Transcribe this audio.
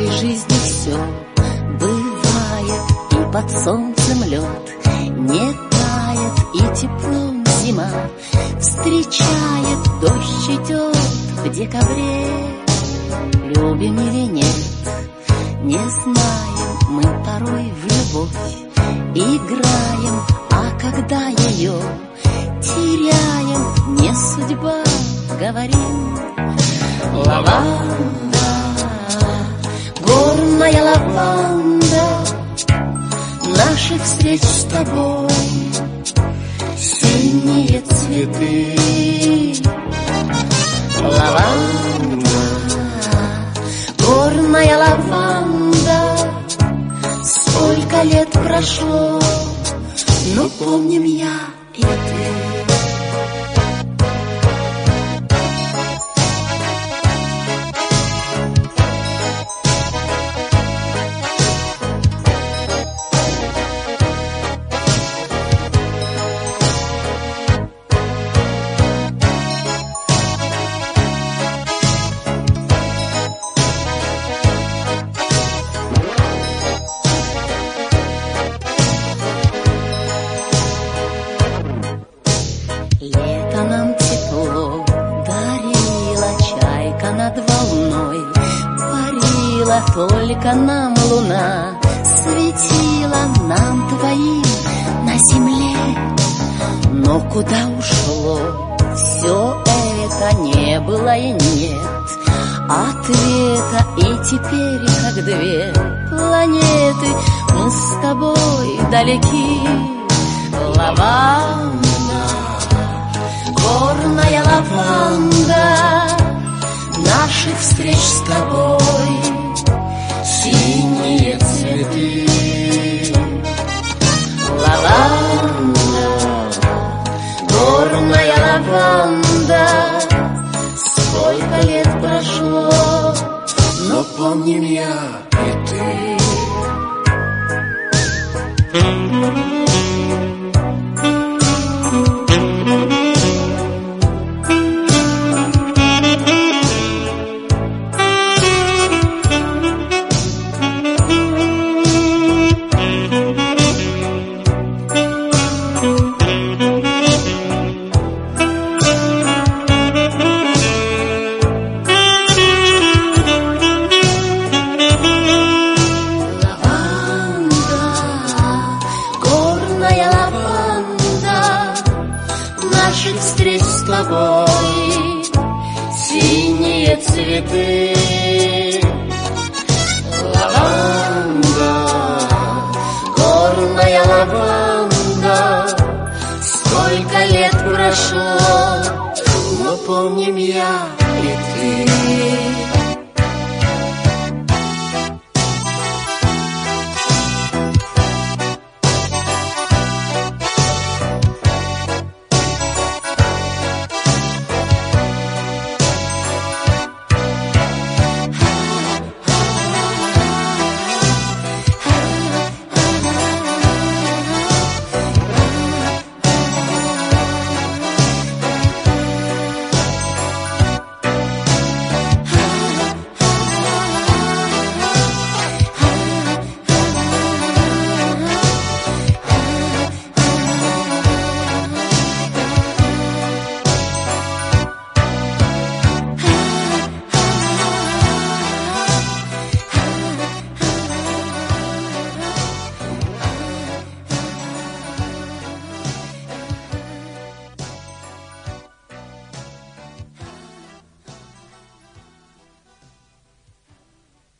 нашей жизни все бывает, и под солнцем лед не тает, и теплом зима встречает, дождь идет в декабре. Любим или нет, не знаем, мы порой в любовь играем, а когда ее теряем, не судьба, говорим. Лаванда, горная лаванда, наших встреч с тобой синие цветы. Лаванда, горная лаванда, сколько лет прошло, но помним я и ты. Лето нам тепло дарила, чайка над волной парила, только нам луна светила, нам двоим на земле. Но куда ушло все это, не было и нет ответа, и теперь, как две планеты, мы с тобой далеки. Лаванда, горная лаванда, наших встреч с тобой синие цветы. Лаванда, горная лаванда, сколько лет прошло, но помним я и ты. Наших встреч с тобой синие цветы. Лаванда, горная лаванда, сколько лет прошло, но помним я и ты.